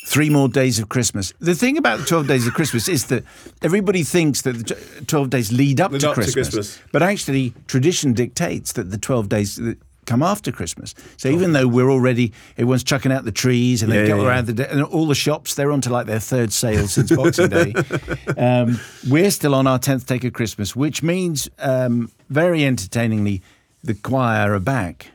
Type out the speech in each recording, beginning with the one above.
3 more days of Christmas. The thing about the 12 days of Christmas is that everybody thinks that the 12 days lead up to Christmas. But actually, tradition dictates that the 12 days that come after Christmas. So even though everyone's chucking out the trees and they go around and all the shops, they're on to like their 3rd sale since Boxing Day. We're still on our 10th take of Christmas, which means, very entertainingly, the choir are back.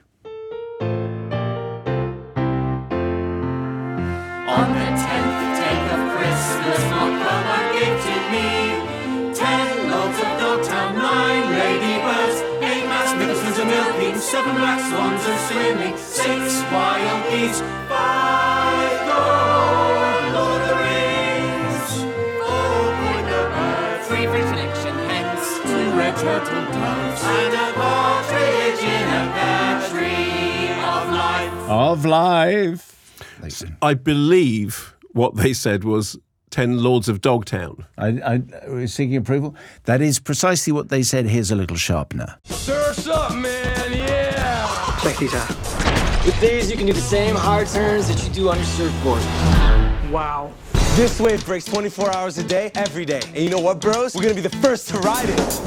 On the 10th take of Christmas, Mark Belmont gave to me 10 loaves of Dogtown, 9 ladybirds, 8 mass Nicholsons and milking, 7 black swans and swimming, 6 wild geese, 5 gold Lord of the Rings, 4 pointer birds, 3 French Connection hens, 2 red turtle doves, and a partridge in a pear tree of life. Of life. I believe what they said was 10 Lords of Dogtown. I was seeking approval. That is precisely what they said. Here's a little sharpener. Surf's up, man, yeah! Check these out. With these, you can do the same hard turns that you do on your surfboard. Wow. This wave breaks 24 hours a day, every day. And you know what, bros? We're gonna be the first to ride it.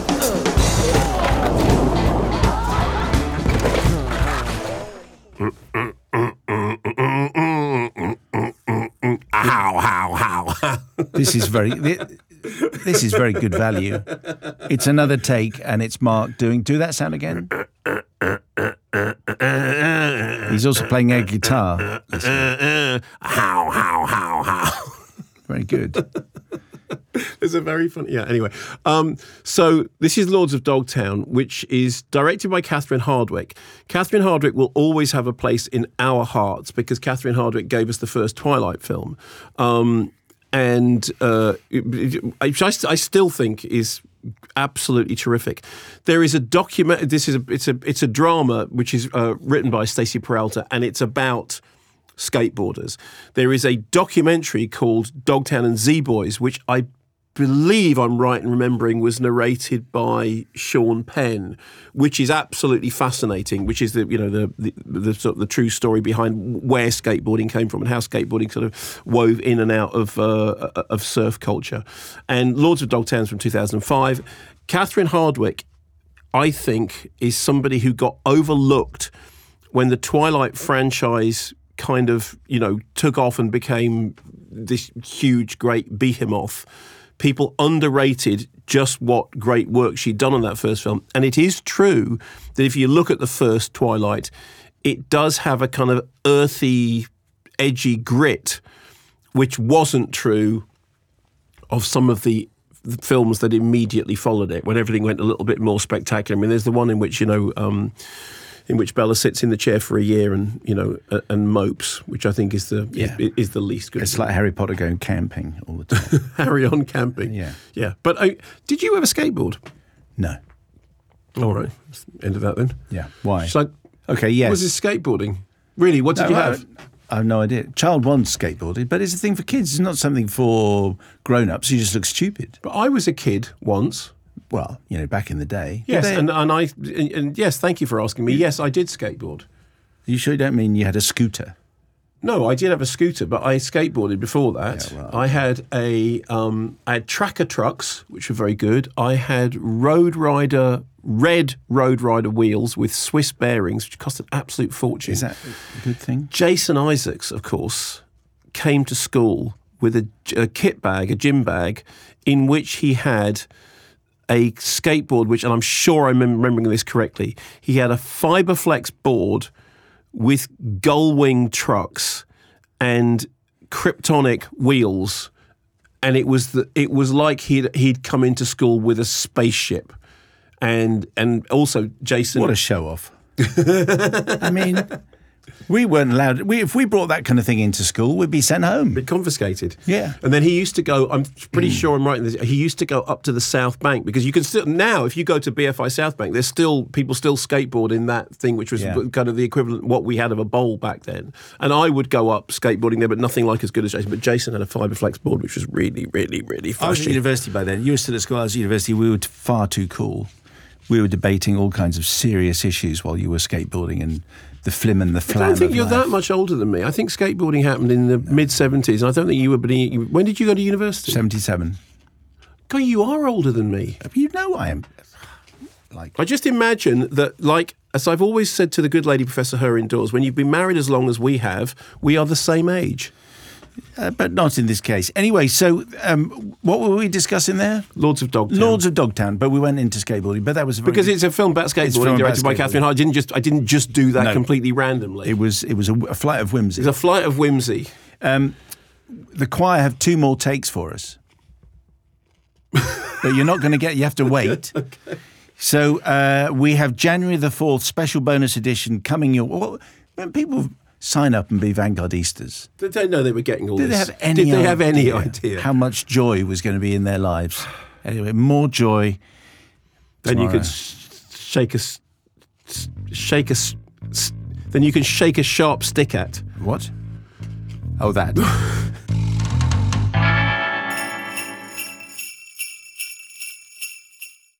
How. This is very good value. It's another take, and it's Mark do that sound again. He's also playing air guitar. How. Very good. It's a very funny. Yeah. Anyway, so this is Lords of Dogtown, which is directed by Catherine Hardwicke. Catherine Hardwicke will always have a place in our hearts because Catherine Hardwicke gave us the first Twilight film, and I still think is absolutely terrific. There is a document. It's a drama which is written by Stacey Peralta, and it's about skateboarders. There is a documentary called Dogtown and Z-Boys, which I believe I'm right in remembering was narrated by Sean Penn, which is absolutely fascinating, which is the sort of the true story behind where skateboarding came from and how skateboarding sort of wove in and out of surf culture. And Lords of Dogtown is from 2005. Catherine Hardwicke, I think, is somebody who got overlooked when the Twilight franchise kind of, took off and became this huge, great behemoth. People underrated just what great work she'd done on that first film. And it is true that if you look at the first Twilight, it does have a kind of earthy, edgy grit, which wasn't true of some of the films that immediately followed it, when everything went a little bit more spectacular. I mean, there's the one in which, in which Bella sits in the chair for a year and and mopes, which I think is the least good. It's like Harry Potter going camping all the time. Harry on camping. Yeah. But did you ever skateboard? No. All right. End of that then. Yeah. Why? It's like, okay. Yes. Was it skateboarding? Really? What did you have? I have no idea. Child once skateboarded, but it's a thing for kids. It's not something for grown-ups. You just look stupid. But I was a kid once. Well, back in the day. Yes, and yes, thank you for asking me. Yes, I did skateboard. You sure you don't mean you had a scooter? No, I did have a scooter, but I skateboarded before that. Yeah, well, I had I had tracker trucks, which were very good. I had red Road Rider wheels with Swiss bearings, which cost an absolute fortune. Is that a good thing? Jason Isaacs, of course, came to school with a kit bag, a gym bag, in which he had a skateboard, which, and I'm sure I'm remembering this correctly, he had a Fiberflex board with gull wing trucks and Kryptonic wheels, and it was like he'd come into school with a spaceship, and also Jason. What a show off! I mean, we weren't allowed. If we brought that kind of thing into school, we'd be sent home. Be confiscated. Yeah. And then he used to go, I'm pretty sure I'm right in this, he used to go up to the South Bank, because you can still, now if you go to BFI South Bank, there's still, people still skateboard in that thing, which was kind of the equivalent, what we had of a bowl back then. And I would go up skateboarding there, but nothing like as good as Jason. But Jason had a Fiberflex board, which was really, really, really flashy. I was at university by then. You were still at school. I was at university. We were far too cool. We were debating all kinds of serious issues while you were skateboarding and the flim and the flam. I don't think of you're life. that much older than me. I think skateboarding happened in the mid-'70s. I don't think you were... When did you go to university? 77. God, you are older than me. You know I am. I just imagine that, like, as I've always said to the good lady Professor Her indoors, when you've been married as long as we have, we are the same age. But not in this case. Anyway, so what were we discussing there? Lords of Dogtown. Lords of Dogtown, but we went into skateboarding. But that was because it's a film about skateboarding directed by Catherine Hard. I didn't just do that completely randomly. It was a flight of whimsy. It's a flight of whimsy. The choir have 2 more takes for us, but you're not going to get. You have to wait. Okay. So we have January the 4th special bonus edition coming when people sign up and be Vanguardistas. Did they know they were getting all this? Did they have any idea how much joy was going to be in their lives? Anyway, more joy. Then you could then you can shake a sharp stick at. What? Oh, that.